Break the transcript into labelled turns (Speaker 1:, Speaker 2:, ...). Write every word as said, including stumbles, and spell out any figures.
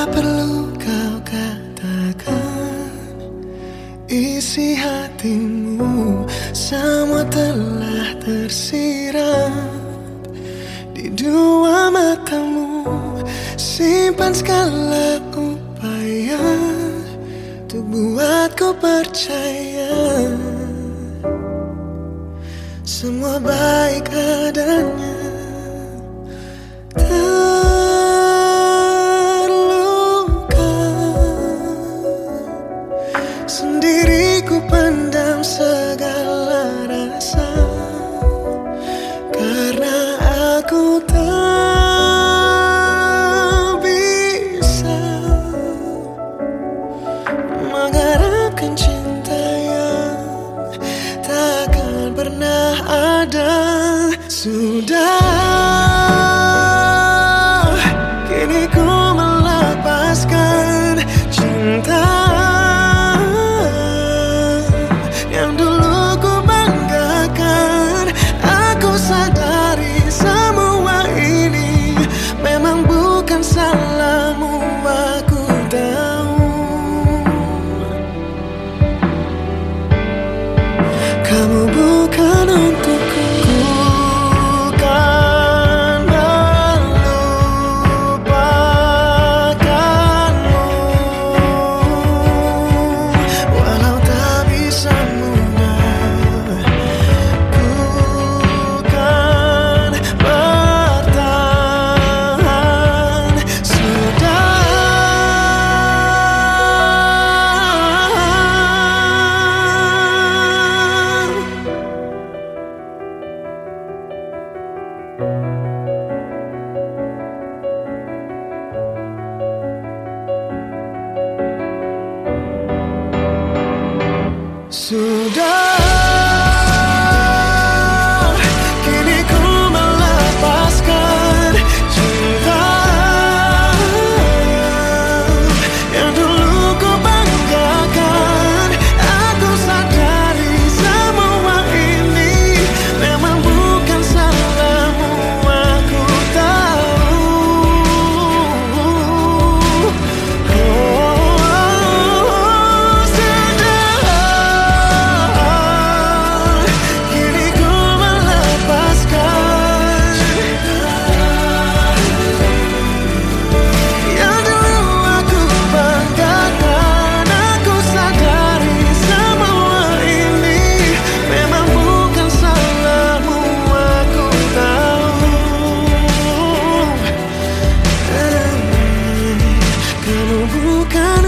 Speaker 1: Tak perlu kau katakan isi hatimu, semua telah tersirat di dua matamu. Simpan segala upaya untuk buatku percaya semua baik adanya. Terluka sendiri ku pendam segala rasa, karena aku tak bisa mengharapkan cinta yang takkan pernah ada. Sudah, kini ku melepaskan cinta yang dulu ku banggakan. Aku sadari semua ini memang bukan salahmu, aku tahu. Kamu bukan untukku. Sudah, kini ku melepaskan cinta yang dulu ku banggakan. Aku sadari semua ini memang bukan salahmu, aku tahu. Oh, bukan